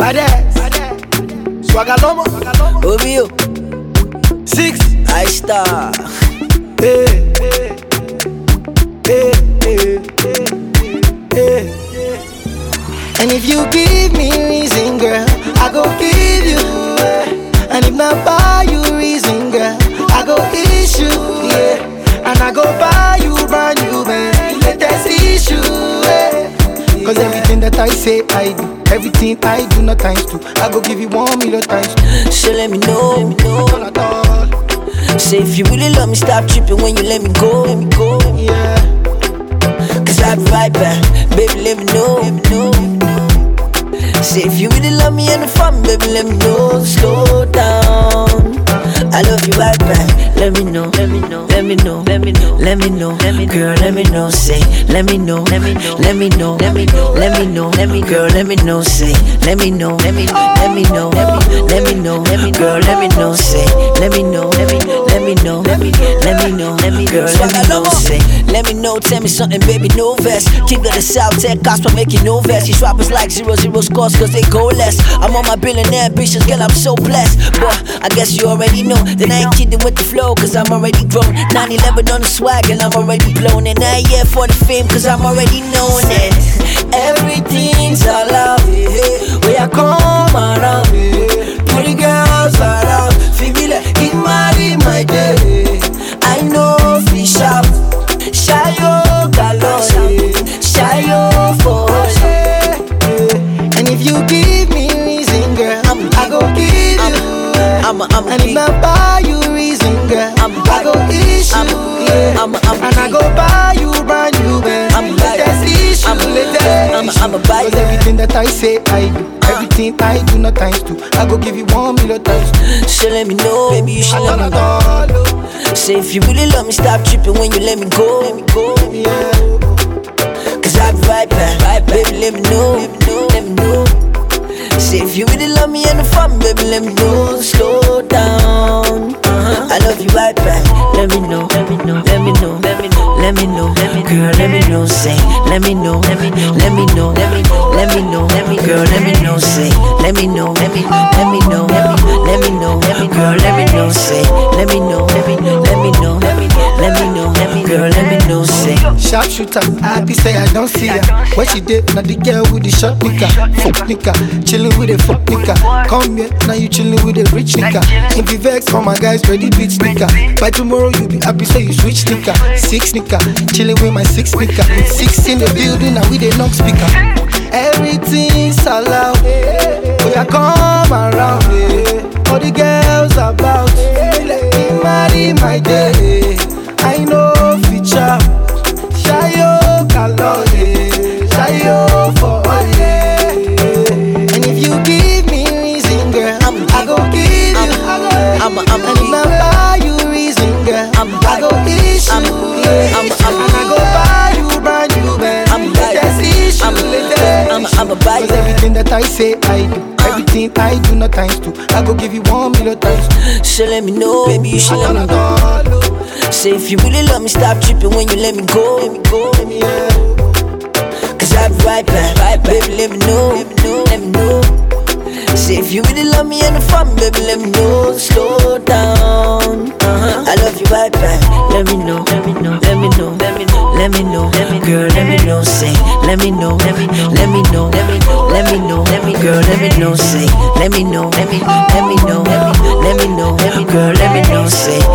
Badass. Swagalomo. Obio. 6. I star. Hey, hey, hey, hey, hey, hey. And if you give me reason, girl, I go give you. And if not buy you reason, girl, I go issue, yeah. And I go buy you brand new, man, latest issue, yeah. Cause everything that I say, I do. Everything I do, not times two. I go give you 1 million times two. So let me know. At all. Say if you really love me, stop tripping when you let me go. Yeah. Cause I'll be right back, baby, let me know. Say if you really love me and the fun, baby, let me know. Slow down, I love you right back. Let me know, girl, let me know. Say, let me know, girl, let me know. Say, let me know, girl, let me know. Say, let me know, girl, let me know. Say, let me know, tell me something, baby, no vest. King of the South, tech gospel, making no vest. These rappers like 0-0 scores, cause they go less. I'm on my billionaire ambitions, girl, I'm so blessed. But I guess you already know that I ain't kidding with the flow, cause I'm already grown. 9/11 on the swag, and I'm already blown. And I ain't here for the fame, cause I'm already known. And everything's allowed, where I come around, pretty girls around, feel me like it might my day. I know fish up, shy yo galore, shy yo for. And if you give me reason, girl, I go give you. And if I buy you reason, girl, I go issue, yeah. And I go buy you brand new, man, latest issue, latest. Cause everything that I say, I do. Everything I do, not times two. I go give you 1 million times two. So let me know, baby, you should let me know. Say if you really love me, stop tripping when you let me go. Yeah. Cause I'll be right back, baby, let me know. Say if you really love me and the fun, baby, let me know. Slow down, I love you right back. Let me know, girl, let me know. Say, let me know, girl, let me know. Say, let me know, girl, let me know. Say, let me know, girl, let me know. Say, sharpshooter, happy say I don't see her. When she did, now the girl with the short nigga, fuck nigga, chillin' with a fuck nigga. Come here, now you chillin' with a rich nigga. If you vex for my guys, ready bitch nigga. By tomorrow you be happy say you switch nigga. 6 nigga, chillin' with my 6 nigga. 6 in the building, now we the knock speaker. Everything's allowed, we are come around, all the girls about, marry my day. I know feature, Shayo Kalore, Shayo for all, yeah. And if you give me reason, girl, I go give you. And if I buy you reason, girl, I go issue, yeah. And I go buy you brand new, man, latest issue, latest. I'ma buy you. Cause everything that I say, I do. Everything I do, not times two. I go give you 1 million times two. So let me know, baby, you should let me know. Say if you really love me, stop tripping when you let me go. Yeah. Cause I'll be right back, baby, let me know. Say if you really love me and the fun, baby, let me know. Slow down, I love you right back. Let me know, girl, let me know. Say, let me know, girl, let me know. Say, let me know, girl, let me know. Say,